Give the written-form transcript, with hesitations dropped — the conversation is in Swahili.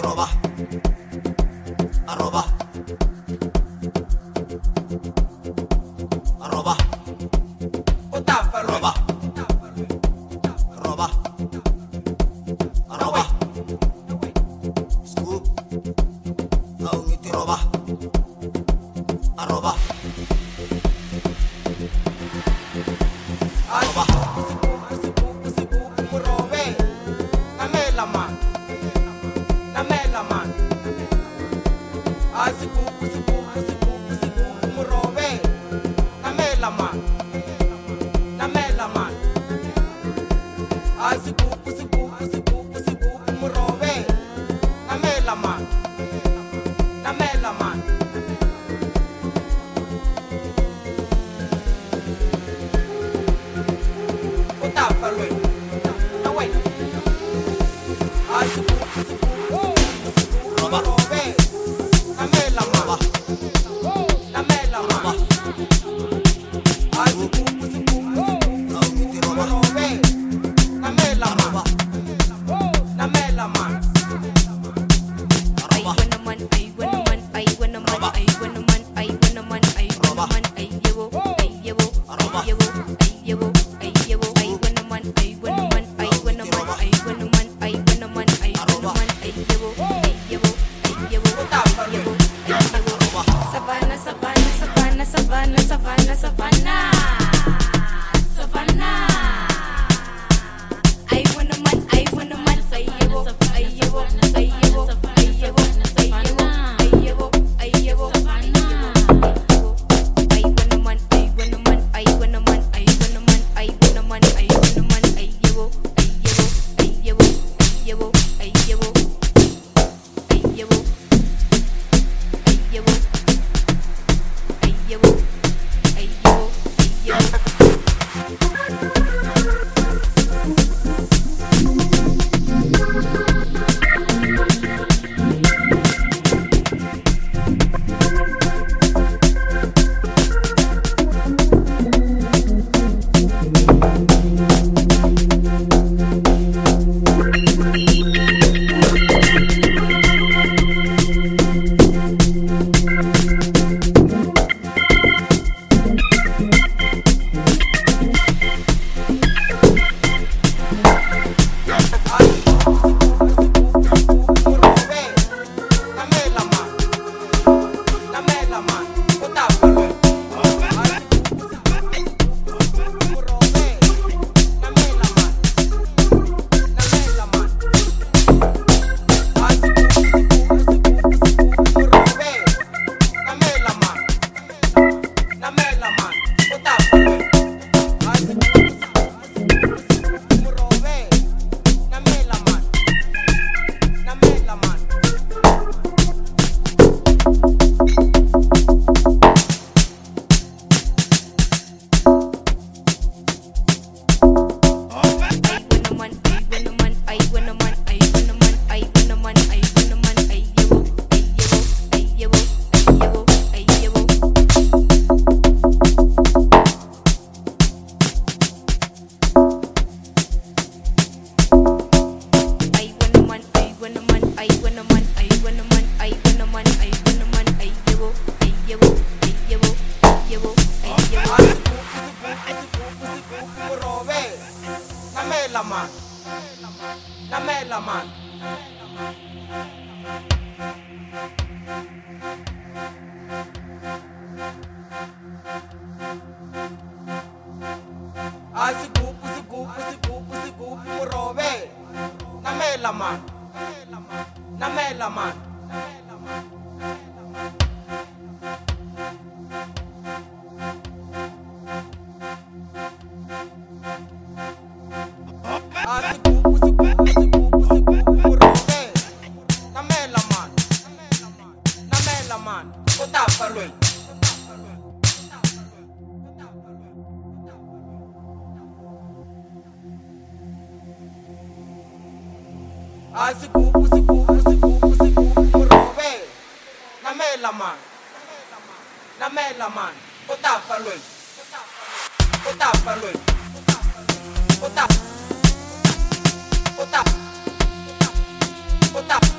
roba, arroba, arroba, Utapa roba, roba, arroba, scoop, au ngiti roba, arroba, arroba, Murobe Namela man Namela man Asiku Murobe Namela man Namela man Asiku Murobe Namela man Namela man Utapa lui Nawai Asiku roba, Murobe Namela man roba, Namela man Asiku au ngiti roba, Murobe Namela man arroba, Namela man arroba, Utapa lui Savannah, Savannah, Savannah, Savannah, Savannah, Savannah, Savannah. I wanna man, ayebo, ayebo, ayebo, ayebo, ayebo, ayebo, ayebo, I wanna man, I wanna man, I wanna man, I wanna man, I wanna man, ayebo, ayebo, ayebo, ayebo, ayebo, ayebo. Ayo, ayo, ayo, ayo. Murobe Namela man Namela man Utapa lui Murobe Namela man Namela man Murobe Namela man Namela man Utapa lui Murobe Namela man Namela man Murobe Namela man Namela man Asiku Murobe Namela man Namela man Asiku Murobe Namela man Namela man Utapa lui Asiku Murobe Namela man Namela man Utapa lui Utapa lui Utapa Utapa